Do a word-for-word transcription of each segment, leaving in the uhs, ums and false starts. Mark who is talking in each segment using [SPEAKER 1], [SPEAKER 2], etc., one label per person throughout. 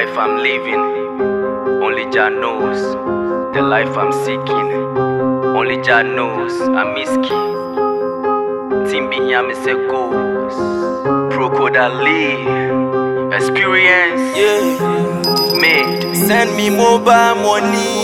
[SPEAKER 1] life I'm living, only Jah knows. The life I'm seeking, only Jah knows. I'm misky. Timbi Yami se goes. Crocodile experience.
[SPEAKER 2] Yeah.
[SPEAKER 1] Made.
[SPEAKER 2] Send me mobile money.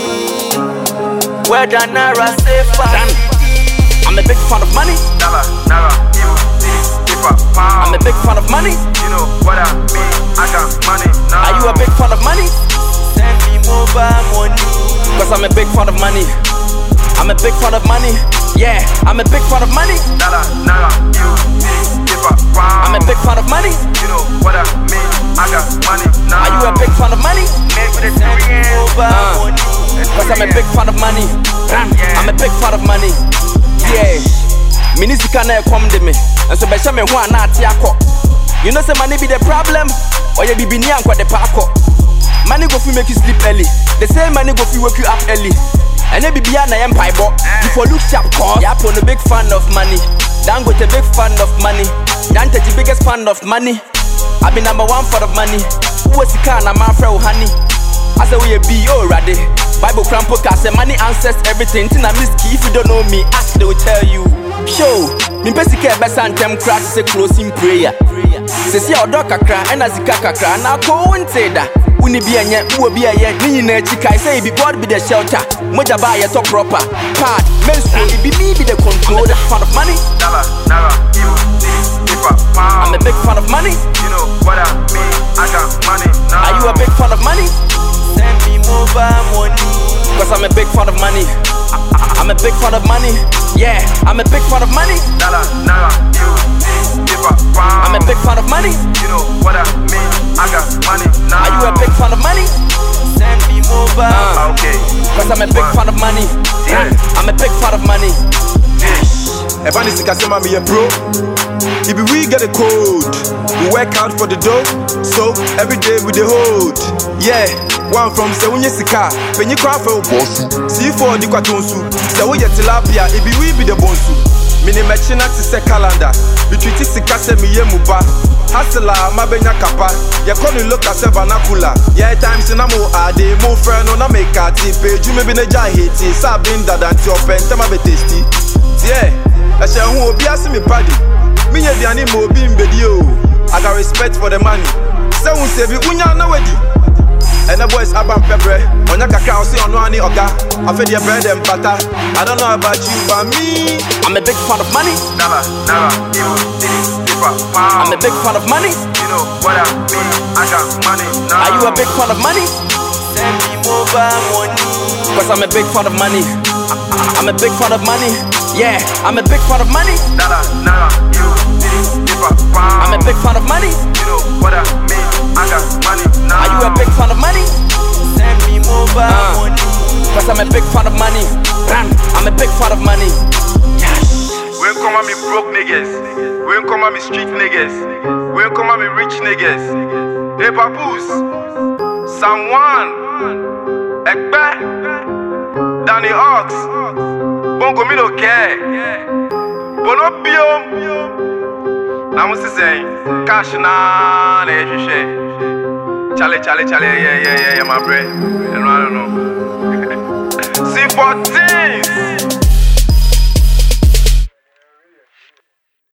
[SPEAKER 2] Where the Naira safer.
[SPEAKER 1] I'm a big fan of money.
[SPEAKER 3] Dollar, Naira, Euro, paper, pound.
[SPEAKER 1] I'm a big fan of money.
[SPEAKER 3] You know what I mean? I got money now.
[SPEAKER 1] Are you a big fan of money?
[SPEAKER 2] Send me mobile money.
[SPEAKER 1] Cause I'm a big fan of money. I'm a big fan of money. Yeah, I'm a big fan of money.
[SPEAKER 3] Dollar, Naira, Euro, paper, pound.
[SPEAKER 1] I'm a big fan of money.
[SPEAKER 3] You know what I mean? I got money now.
[SPEAKER 1] Are you a big fan of money?
[SPEAKER 3] Made with a
[SPEAKER 2] Send me mobile
[SPEAKER 1] Uh.
[SPEAKER 2] money.
[SPEAKER 1] Cause I'm a big fan of money. I'm a big fan of money. Yeah. Minisika na come de me. And so besha me ho ana ate akọ. You know say money be the problem. Or you be bi ni anko the parko. Money go fi make you sleep early. The same money go fi wake you up early. And you be bia na yem paibo. You for look sharp cause. Yeah, I'm a big fan of money. Dangote big fan of money. Dante the biggest fan of money. I be number one for the money. Who was the car na my friend honey? I say we a be already. Bible crampo cast say money answers everything. Tina misky if you don't know me, ask they will tell you. Show me pesi ke best anthem crash say closing prayer. Say see our dog kakra and azika kakra na ko wonte da. Uni bi enye wo bi eye ni nyina echi kai say be God be the shelter. Moja ba ye so proper. Part menstrual it be me be the control. The fan of money.
[SPEAKER 3] Dollar, Naira, Euro, paper, pound.
[SPEAKER 1] I'm a big fan of money.
[SPEAKER 3] You know what I mean? I got money now.
[SPEAKER 1] Are you a big fan of money?
[SPEAKER 2] Send me mobile money.
[SPEAKER 1] Cause I'm a big fan of money. I'm a big fan of money. Yeah, I'm a big fan of money.
[SPEAKER 3] Dollar, Naira, Euro, paper, pound.
[SPEAKER 1] I'm a big fan of money.
[SPEAKER 3] You know what I mean? I got money now.
[SPEAKER 1] Are you a big fan of money?
[SPEAKER 2] Send me mobile.
[SPEAKER 1] Uh,
[SPEAKER 3] Okay.
[SPEAKER 1] Cause I'm a big fan of money.
[SPEAKER 3] Yeah.
[SPEAKER 1] I'm a big fan of money.
[SPEAKER 4] Ebani sika sema me a pro. If we get a code, we work out for the dough. So every day we the hold. Yeah, one from say when you sika, when you cry for boss. See for the kwatonsu. Say we get tilapia, if we be the bonsu. Mini machina to say calendar. We treat sika say me ye muba. Hustler, my benya kapa. Ya koni look at vernacular. Yeah, times in a mo ade, mo friend on a make a tip. You may be a jahiti, sabin that and your pen, tema be tasty. Yeah, I shall who be asking me paddy. Me ye the animal being video. I got respect for the money. So we say we unya na wedi. And the boys abam pepper. On your cacao see on one oga. I fed your bread and butter. I don't know about you, but me.
[SPEAKER 1] I'm a big fan of money.
[SPEAKER 3] Dollar, Naira, Euro, paper, pound.
[SPEAKER 1] I'm a big fan of money.
[SPEAKER 3] You know what I mean? I got money now.
[SPEAKER 1] Are you a big fan of money?
[SPEAKER 2] Send me mobile money.
[SPEAKER 1] Cause I'm a big fan of money. I'm a big fan of money. Yeah, I'm a big fan of money.
[SPEAKER 3] Dollar, Naira, Euro, paper, pound.
[SPEAKER 1] I'm a big fan of money.
[SPEAKER 3] You know what I mean? I got money now.
[SPEAKER 1] Are you a big fan of money?
[SPEAKER 2] Send me mobile
[SPEAKER 1] Uh.
[SPEAKER 2] money.
[SPEAKER 1] Cause I'm a big fan of money. I'm a big fan of money.
[SPEAKER 3] We ain't come at me broke niggas. We ain't come at me street niggas. We ain't come at me rich niggas. Hey papoose, someone, Ekbe, Danny Ox, Bongo me no care. Bono biom. Now I'm saying, cash na na ehwehwe. Chale chale chale yeah yeah yeah yeah my bread. I don't know. C fourteen.